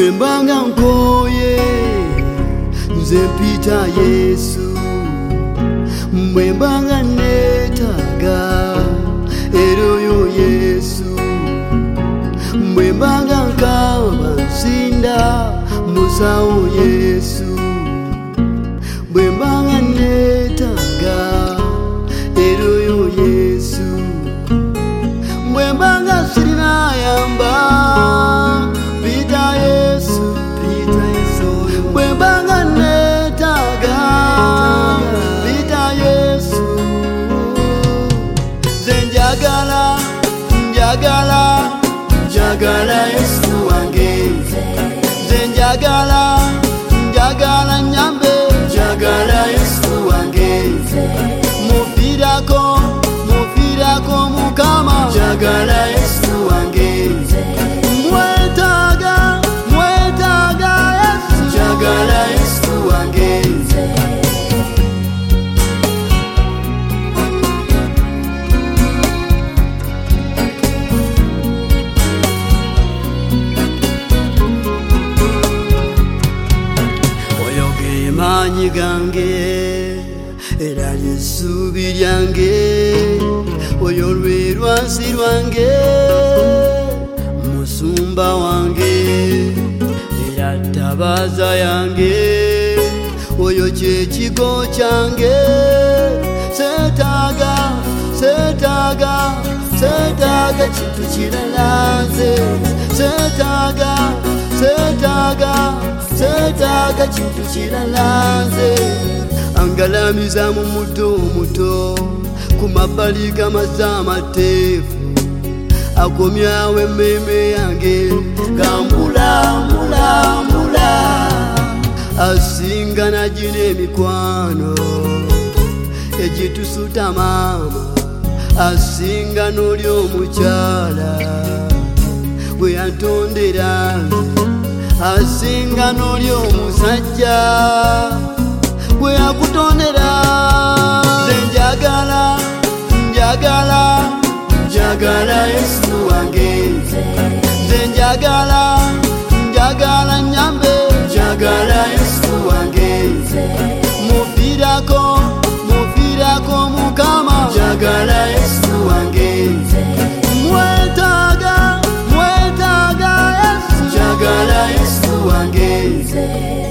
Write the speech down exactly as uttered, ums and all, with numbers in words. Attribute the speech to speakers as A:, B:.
A: bwembanga nkoye nze mpita Yesu, bwembanga netaga era oyo Yesu, bwembanga nkaba nsinda musawo Yesu, bwembanga netaga era oyo Yesu, bwembanga sirina yamba mpita Yesu, bwembanga netaga mpita Yesu, nze njagala njagala njagala Yesu wange, nze njagala njagala nyambe njagala Yesu wange, mufirako mufirako Mukama njagala Yesu wange, mwetaga mwetaga Yesu njagala Yesu wange. Oyo ge maanyi gange era ly'essuubi lyange, oyo lwe lwansi lwange musumba wange era ttabaaza yange, oyo kyekigo kyange, seetaaga seetaaga seetaaga kintu kirala nze, seetaaga seetaaga seetaaga kintu kirala nze, angalamiza mu muto omuto ku mabbali g'amazzi amateefu, akomyawo emmeeme yange gambula mbula mbula, asinga nagina emikwano egitusuta maama, asinga n'oli omukyala bwe yantondera, asinga n'oli omusajja bwe yakutondera, nze njagala njagala njagala Yesu wange, nze njagala njagala nyambe njagala Yesu wange, mufirako mufirako Mukama njagala Yesu wange, mwetaga mwetaga Yesu njagala Yesu wange.